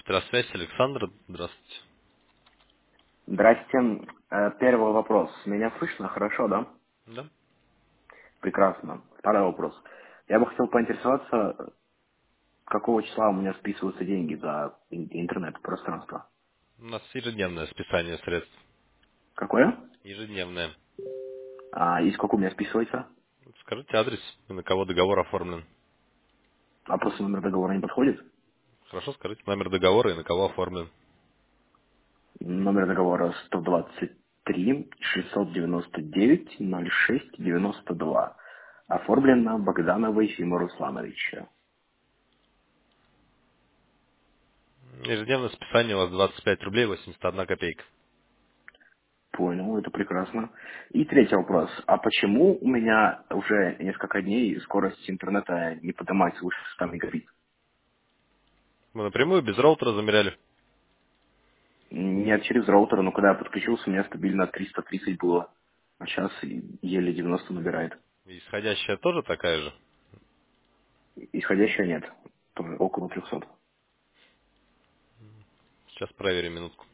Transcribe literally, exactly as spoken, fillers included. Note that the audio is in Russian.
Петросвязь, Александр, здравствуйте. Здрасте. Э, Первый вопрос. Меня слышно хорошо, да? Да? Прекрасно. Второй вопрос. Я бы хотел поинтересоваться, какого числа у меня списываются деньги за ин- интернет-пространство. У нас ежедневное списание средств. Какое? Ежедневное. А, и сколько у меня списывается? Скажите адрес, и на кого договор оформлен. А просто номер договора не подходит? Хорошо, скажите номер договора и на кого оформлен. Номер договора сто двадцать три шестьсот девяносто девять ноль шесть девяносто два. Оформлено Богданова Ефима Руслановича. Ежедневное списание у вас двадцать пять рублей восемьдесят одна копейка. Понял, это прекрасно. И третий вопрос. А почему у меня уже несколько дней скорость интернета не поднимается выше ста мегабит? Мы напрямую без роутера замеряли. Нет, через роутер, но когда я подключился, у меня стабильно триста тридцать было. А сейчас еле девяносто набирает. И исходящая тоже такая же. Исходящего нет. Тоже около трехсот. Сейчас проверим минутку.